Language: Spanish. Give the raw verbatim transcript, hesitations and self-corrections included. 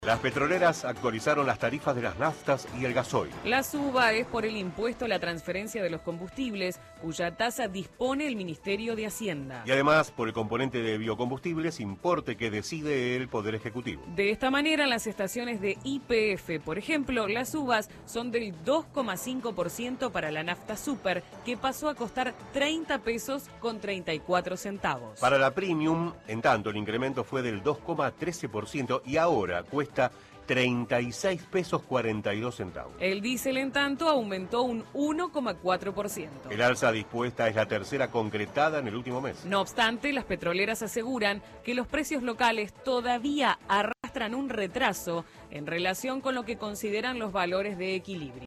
Las petroleras actualizaron las tarifas de las naftas y el gasoil. La suba es por el impuesto a la transferencia de los combustibles, cuya tasa dispone el Ministerio de Hacienda. Y además por el componente de biocombustibles, importe que decide el Poder Ejecutivo. De esta manera, en las estaciones de Y P F, por ejemplo, las subas son del dos coma cinco por ciento para la nafta super, que pasó a costar treinta pesos con treinta y cuatro centavos. Para la premium, en tanto, el incremento fue del dos coma trece por ciento y ahora cuesta treinta y seis pesos cuarenta y dos centavos. El diésel, en tanto, aumentó un uno coma cuatro por ciento. El alza dispuesta es la tercera concretada en el último mes. No obstante, las petroleras aseguran que los precios locales todavía arrastran un retraso en relación con lo que consideran los valores de equilibrio.